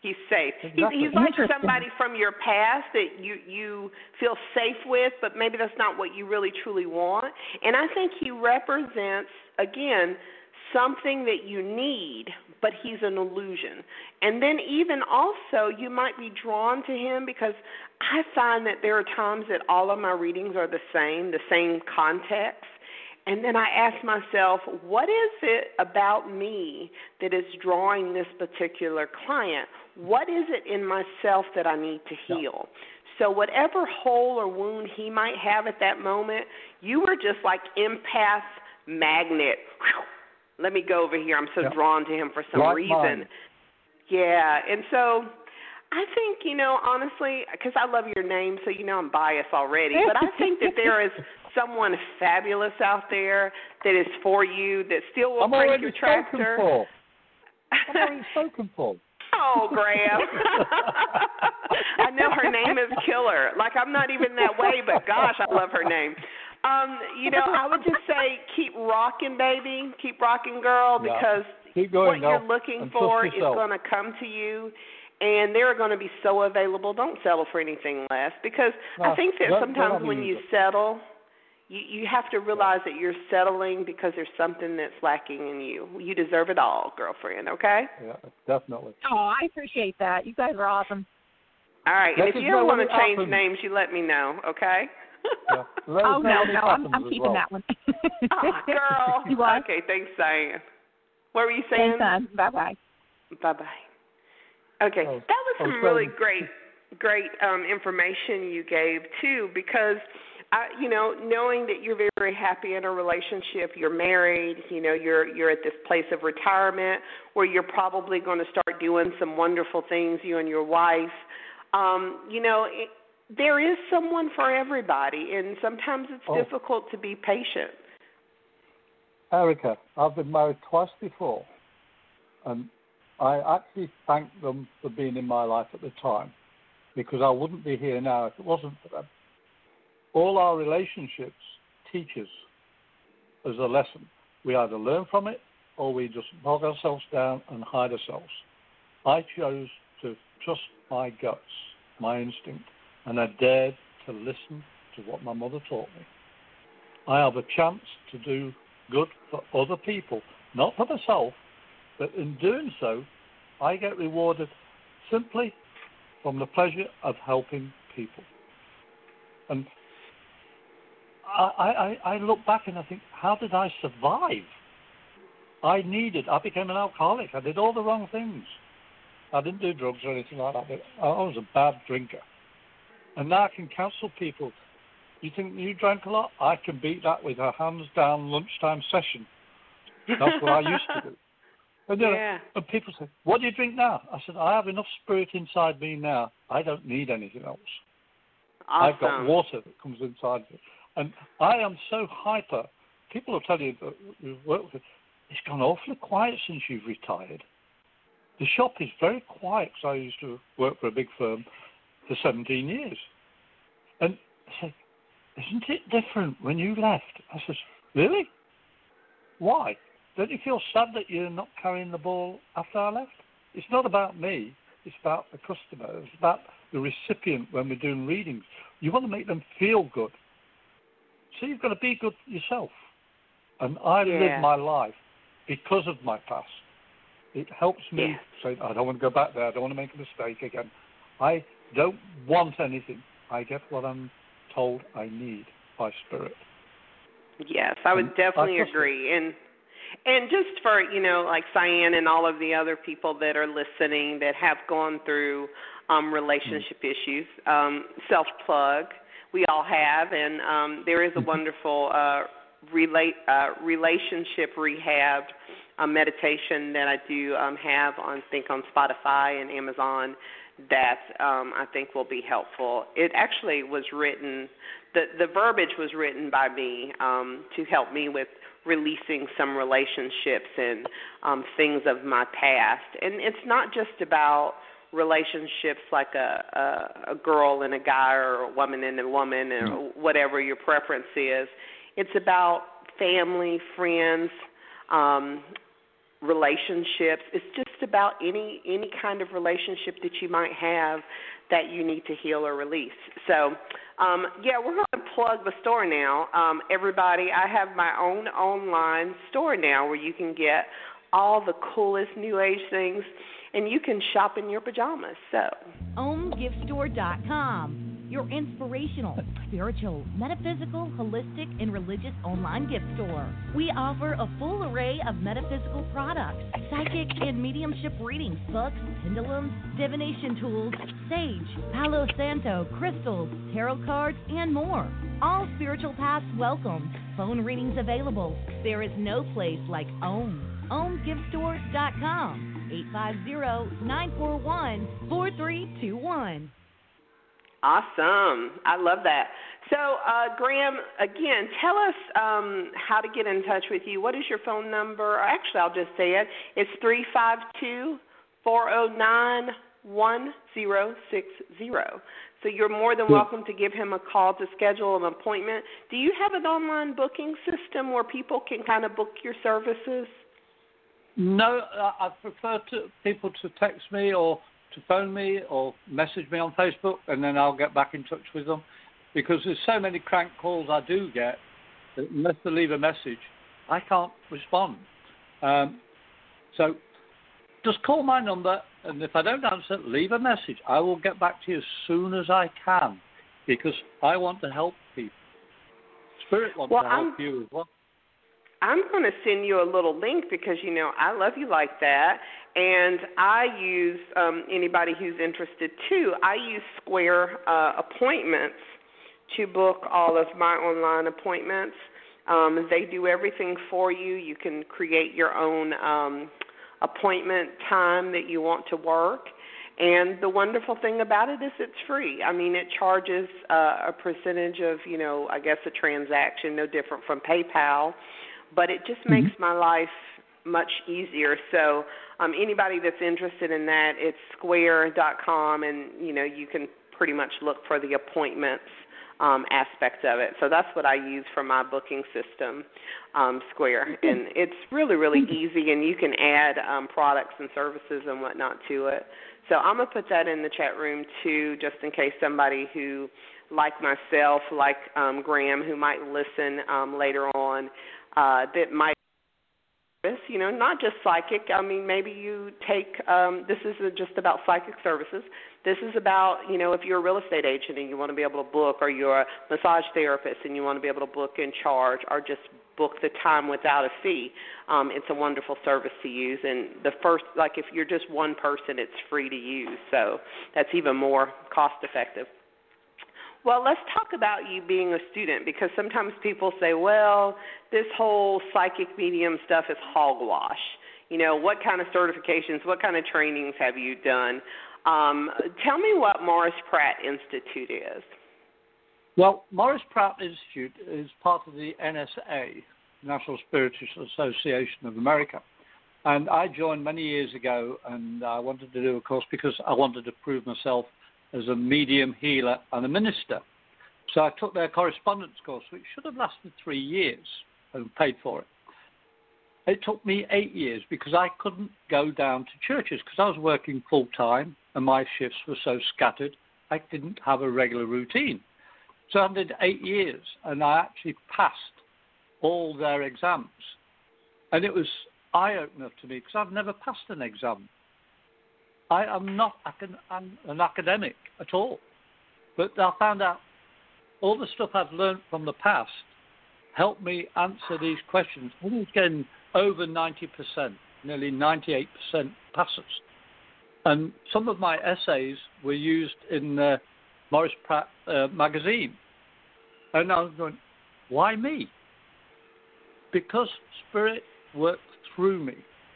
He's safe. Exactly. He's like somebody from your past that you feel safe with, but maybe that's not what you really truly want. And I think he represents, again, something that you need, but he's an illusion. And then even also you might be drawn to him because I find that there are times that all of my readings are the same context. And then I ask myself, what is it about me that is drawing this particular client? What is it in myself that I need to heal? So whatever hole or wound he might have at that moment, you were just like empath magnet. Whew, let me go over here. I'm so drawn to him for some reason. Mine. Yeah, and so I think, honestly, because I love your name, so I'm biased already, but I think that there is someone fabulous out there that is for you, that still will crank your tractor. I'm already spoken for. Oh, Graham. I know her name is killer. Like, I'm not even that way, but gosh, I love her name. I would just say keep rocking, baby. Keep rocking, girl, because what you're looking for is going to come to you. And they're going to be so available. Don't settle for anything less, because I think that sometimes when you settle, you have to realize that you're settling because there's something that's lacking in you. You deserve it all, girlfriend, okay? Yeah, definitely. Oh, I appreciate that. You guys are awesome. All right, and if you ever want to change names, you let me know, okay? Yeah. Oh, no, I'm keeping that one. Oh, girl. You are? Okay, thanks, Diane. What were you saying? Thanks, son. Bye-bye. Bye-bye. Okay, that was some really great information you gave, too, because knowing that you're very, very happy in a relationship, you're married, you're at this place of retirement where you're probably going to start doing some wonderful things, you and your wife. There is someone for everybody, and sometimes it's difficult to be patient. Erica, I've been married twice before, and I actually thank them for being in my life at the time, because I wouldn't be here now if it wasn't for them. All our relationships teach us as a lesson. We either learn from it or we just bog ourselves down and hide ourselves. I chose to trust my guts, my instinct, and I dared to listen to what my mother taught me. I have a chance to do good for other people, not for myself, but in doing so, I get rewarded simply from the pleasure of helping people. And I look back and I think, how did I survive? I became an alcoholic. I did all the wrong things. I didn't do drugs or anything like that, but I was a bad drinker. And now I can counsel people. You think you drank a lot? I can beat that with a hands down lunchtime session. That's what I used to do. And people say, what do you drink now? I said, I have enough spirit inside me now. I don't need anything else. Awesome. I've got water that comes inside me. And I am so hyper. People will tell you that you've worked with, it's gone awfully quiet since you've retired. The shop is very quiet, because I used to work for a big firm for 17 years. And I said, isn't it different when you left? I said, really? Why? Don't you feel sad that you're not carrying the ball after I left? It's not about me. It's about the customer. It's about the recipient when we're doing readings. You want to make them feel good. So you've got to be good yourself. And I live my life because of my past. It helps me say, I don't want to go back there. I don't want to make a mistake again. I don't want anything. I get what I'm told I need by spirit. Yes, I would definitely agree. And just for, like Cyan and all of the other people that are listening that have gone through relationship issues, self-plug, we all have, and there is a wonderful relationship rehab meditation that I do have on Spotify and Amazon that I think will be helpful. It actually was written, the verbiage was written by me to help me with releasing some relationships and things of my past. And it's not just about relationships like a girl and a guy or a woman and a woman or whatever your preference is. It's about family, friends, relationships. It's just just about any kind of relationship that you might have that you need to heal or release. So, we're going to plug the store now. Everybody, I have my own online store now where you can get all the coolest New Age things, and you can shop in your pajamas. So, OhmGiftStore.com. Your inspirational, spiritual, metaphysical, holistic, and religious online gift store. We offer a full array of metaphysical products, psychic and mediumship readings, books, pendulums, divination tools, sage, Palo Santo, crystals, tarot cards, and more. All spiritual paths welcome. Phone readings available. There is no place like Ohm. OhmGiftStore.com. 850-941-4321. Awesome. I love that. So, Graham, again, tell us how to get in touch with you. What is your phone number? Actually, I'll just say it. It's 352-409-1060. So you're more than welcome to give him a call to schedule an appointment. Do you have an online booking system where people can kind of book your services? No, I prefer people to text me or to phone me or message me on Facebook, and then I'll get back in touch with them, because there's so many crank calls I do get that unless they leave a message, I can't respond. So just call my number, and if I don't answer, leave a message. I will get back to you as soon as I can, because I want to help people. Spirit wants to help you as well. I'm going to send you a little link because, I love you like that. And I use, anybody who's interested too, I use Square Appointments to book all of my online appointments. They do everything for you. You can create your own appointment time that you want to work. And the wonderful thing about it is it's free. I mean, it charges a percentage of, I guess a transaction, no different from PayPal. But it just makes my life much easier. So anybody that's interested in that, it's square.com, and, you can pretty much look for the appointments aspect of it. So that's what I use for my booking system, Square. And it's really, really easy, and you can add products and services and whatnot to it. So I'm going to put that in the chat room, too, just in case somebody who, like myself, like Graham, who might listen later on, that might, not just psychic. I mean, maybe you take, this isn't just about psychic services. This is about, if you're a real estate agent and you want to be able to book, or you're a massage therapist and you want to be able to book and charge, or just book the time without a fee. It's a wonderful service to use. And if you're just one person, it's free to use. So that's even more cost effective. Well, let's talk about you being a student, because sometimes people say, well, this whole psychic medium stuff is hogwash. What kind of certifications, what kind of trainings have you done? Tell me what Morris Pratt Institute is. Well, Morris Pratt Institute is part of the NSA, National Spiritual Association of America. And I joined many years ago, and I wanted to do a course because I wanted to prove myself as a medium, healer, and a minister. So I took their correspondence course, which should have lasted 3 years, and paid for it. It took me 8 years because I couldn't go down to churches because I was working full-time and my shifts were so scattered, I didn't have a regular routine. So I did 8 years, and I actually passed all their exams. And it was eye-opener to me because I've never passed an exam. I am not an academic at all. But I found out all the stuff I've learned from the past helped me answer these questions. I was getting over 90%, nearly 98% passes. And some of my essays were used in the Morris Pratt magazine. And I was going, why me? Because Spirit worked through me.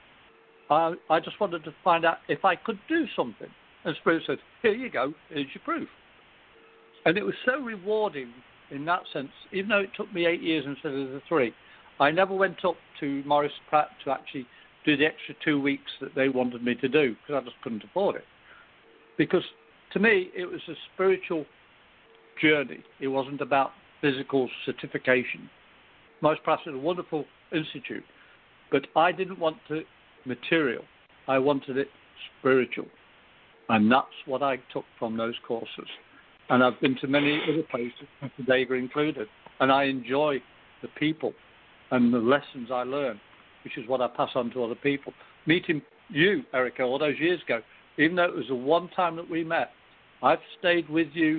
I just wanted to find out if I could do something. And Spirit said, here you go, here's your proof. And it was so rewarding in that sense, even though it took me 8 years instead of the 3. I never went up to Morris Pratt to actually do the extra 2 weeks that they wanted me to do, because I just couldn't afford it. Because to me, it was a spiritual journey. It wasn't about physical certification. Morris Pratt is a wonderful institute, but I didn't want the material. I wanted it spiritual. And that's what I took from those courses. And I've been to many other places, Bodega included, and I enjoy the people and the lessons I learn, which is what I pass on to other people. Meeting you, Erica, all those years ago, even though it was the one time that we met, I've stayed with you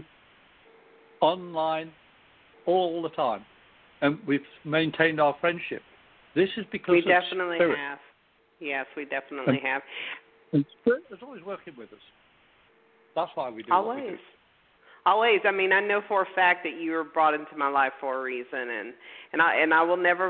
online all the time, and we've maintained our friendship. This is because we of definitely Spirit. have. Yes, we definitely have. And Spirit is always working with us. That's why we do what we do. Always. I mean, I know for a fact that you were brought into my life for a reason, and I will never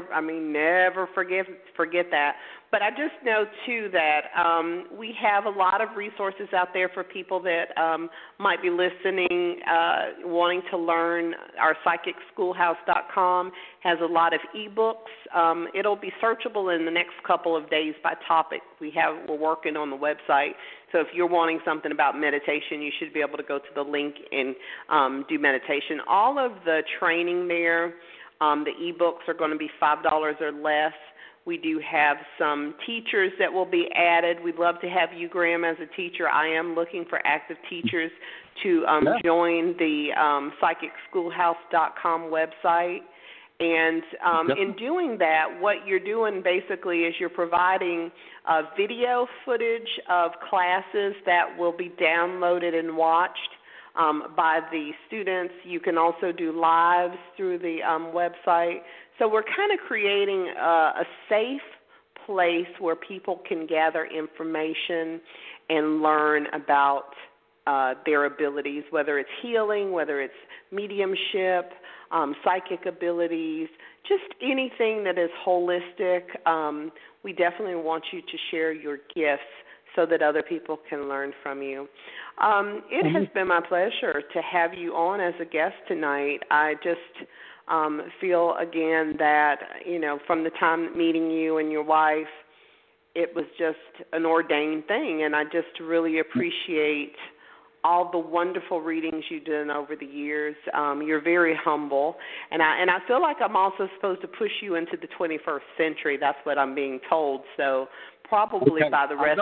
forget that. But I just know too that we have a lot of resources out there for people that might be listening, wanting to learn. Our PsychicSchoolhouse.com has a lot of ebooks. It'll be searchable in the next couple of days by topic. We're working on the website. So if you're wanting something about meditation, you should be able to go to the link and do meditation. All of the training there, the ebooks are going to be $5 or less. We do have some teachers that will be added. We'd love to have you, Graham, as a teacher. I am looking for active teachers to join the PsychicSchoolhouse.com website. And in doing that, what you're doing basically is you're providing video footage of classes that will be downloaded and watched by the students. You can also do lives through the website. So we're kind of creating a safe place where people can gather information and learn about their abilities, whether it's healing, whether it's mediumship, psychic abilities, just anything that is holistic. We definitely want you to share your gifts so that other people can learn from you. It has been my pleasure to have you on as a guest tonight. I just feel, again, that, from the time meeting you and your wife, it was just an ordained thing, and I just really appreciate all the wonderful readings you've done over the years. You're very humble, and I feel like I'm also supposed to push you into the 21st century. That's what I'm being told. So probably by the rest,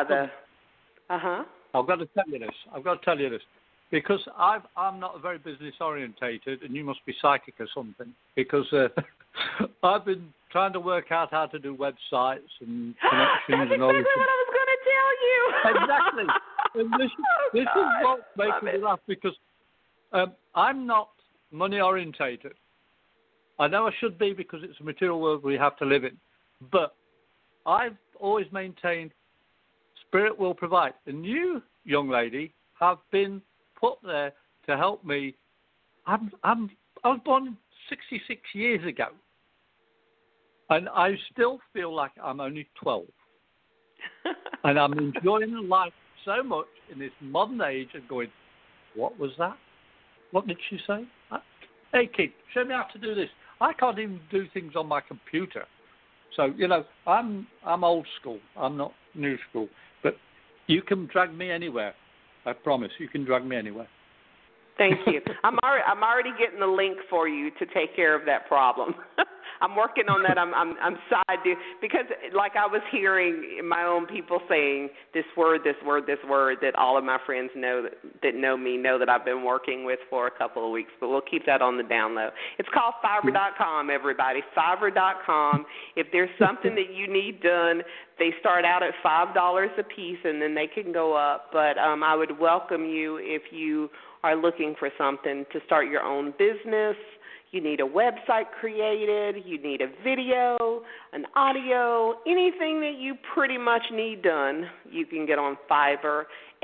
I've got to tell you this. Because I'm not very business orientated, and you must be psychic or something. Because I've been trying to work out how to do websites and connections and all this. That's exactly what I was going to tell you. Exactly. And this is what makes me laugh, because I'm not money orientated. I know I should be, because it's a material world we have to live in. But I've always maintained Spirit will provide. And you, young lady, have been put there to help me. I was born 66 years ago, and I still feel like I'm only 12. And I'm enjoying life so much in this modern age and going, what was that? What did she say? Hey, kid, show me how to do this. I can't even do things on my computer. So, I'm old school. I'm not new school. But you can drag me anywhere. I promise. You can drag me anywhere. Thank you. I'm already getting the link for you to take care of that problem. I'm working on that. I'm side because, like I was hearing my own people saying this word, that all of my friends that know me know that I've been working with for a couple of weeks. But we'll keep that on the down low. It's called Fiverr.com. Everybody, Fiverr.com. If there's something that you need done, they start out at $5 a piece, and then they can go up. But I would welcome you if you are looking for something to start your own business. You need a website created, you need a video, an audio, anything that you pretty much need done, you can get on Fiverr,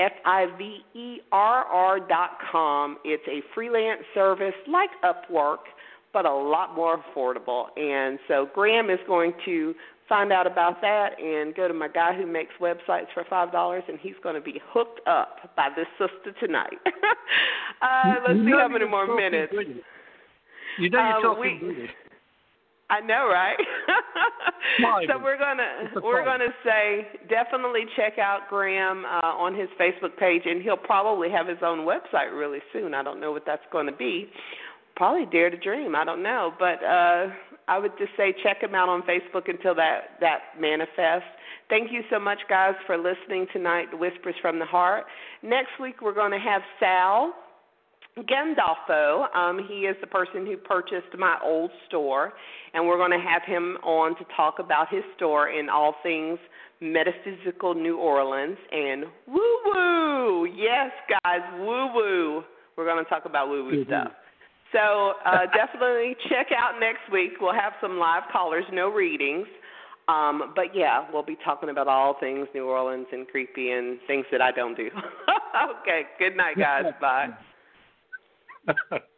Fiverr.com. It's a freelance service like Upwork, but a lot more affordable. And so Graham is going to find out about that and go to my guy who makes websites for $5, and he's going to be hooked up by this sister tonight. Let's see how many more minutes. You're talking good. I know, right? So we're gonna say definitely check out Graham on his Facebook page, and he'll probably have his own website really soon. I don't know what that's going to be. Probably Dare to Dream. I don't know, but I would just say check him out on Facebook until that manifests. Thank you so much, guys, for listening tonight to Whispers from the Heart. Next week we're going to have Sal Gandolfo. He is the person who purchased my old store, and we're going to have him on to talk about his store in all things metaphysical New Orleans and woo-woo. Yes, guys, woo-woo. We're going to talk about woo-woo stuff. So definitely check out next week. We'll have some live callers, no readings. But, yeah, we'll be talking about all things New Orleans and creepy and things that I don't do. Okay, good night, guys. Bye.